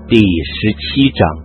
第17章，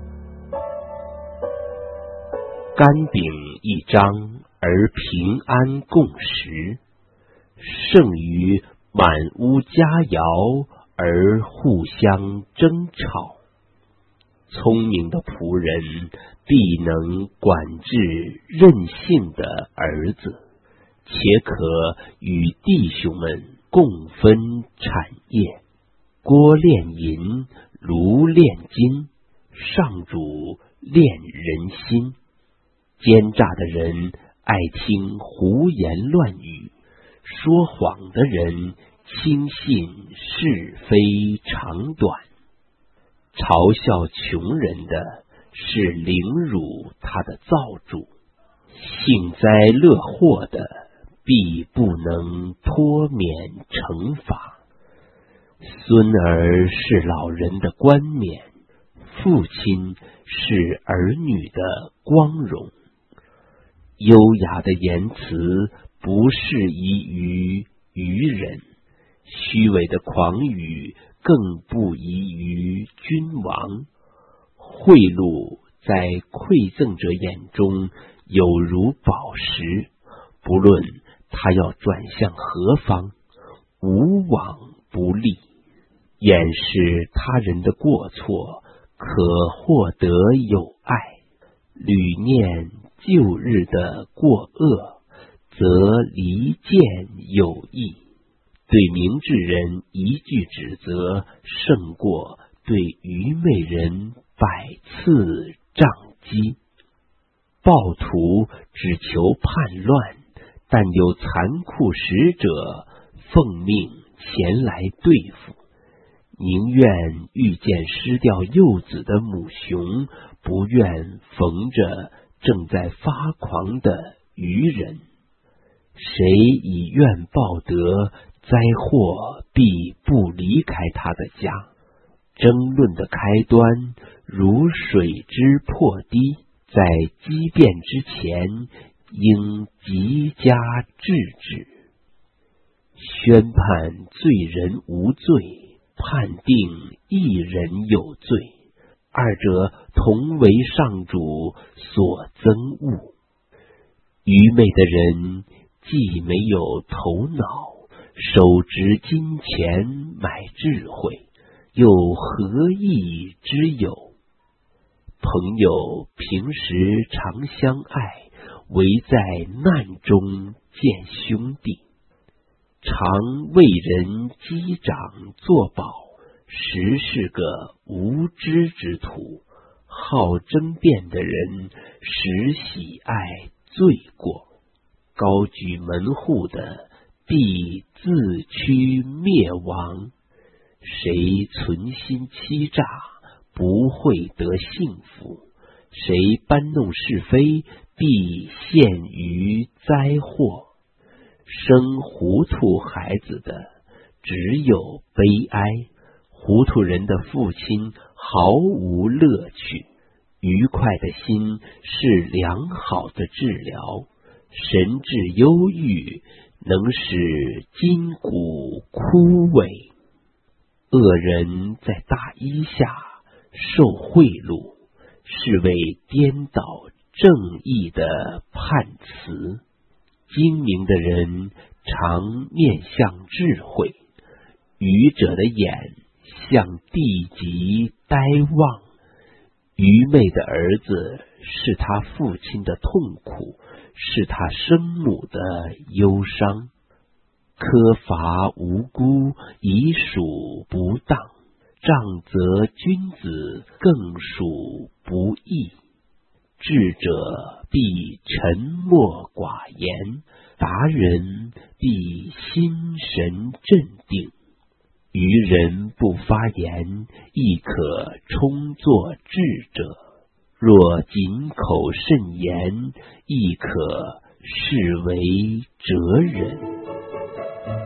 干饼一张而平安共食，胜于满屋佳肴而互相争吵。聪明的仆人必能管制任性的儿子，且可与弟兄们共分产业。锅炼银，炉炼金，上主炼人心。奸诈的人爱听胡言乱语，说谎的人轻信是非长短。嘲笑穷人的是凌辱他的造主，幸灾乐祸的必不能脱免惩罚。孙儿是老人的冠冕，父亲是儿女的光荣。优雅的言辞不适宜于愚人，虚伪的狂语更不宜于君王。贿赂在馈赠者眼中有如宝石，不论他要转向何方，无往不利。掩饰他人的过错，可获得友爱；捋念旧日的过恶，则离间友谊。对明智人一句指责，胜过对愚昧人100次杖击。暴徒只求叛乱，但有残酷使者奉命前来对付。宁愿遇见失掉幼子的母熊，不愿逢着正在发狂的愚人。谁以怨报德，灾祸必不离开他的家。争论的开端如水之破堤，在激辩之前应极加制止。宣判罪人无罪，判定一人有罪，二者同为上主所憎恶。愚昧的人既没有头脑，手执金钱买智慧，又何益之有？朋友平时常相爱，唯在难中见兄弟。常为人击掌作保，实是个无知之徒。好争辩的人，实喜爱罪过。高举门户的，必自趋灭亡。谁存心欺诈，不会得幸福；谁搬弄是非，必陷于灾祸。生糊涂孩子的，只有悲哀。糊涂人的父亲毫无乐趣。愉快的心是良好的治疗。神志忧郁，能使筋骨枯萎。恶人在大衣下受贿赂，是为颠倒正义的判词。精明的人常面向智慧，愚者的眼向地极呆望。愚昧的儿子是他父亲的痛苦，是他生母的忧伤。苛罚无辜，已属不当；杖责君子，更属不义。智者必沉默寡言，达人必心神镇定。愚人不发言，亦可充作智者；若谨口慎言，亦可视为哲人。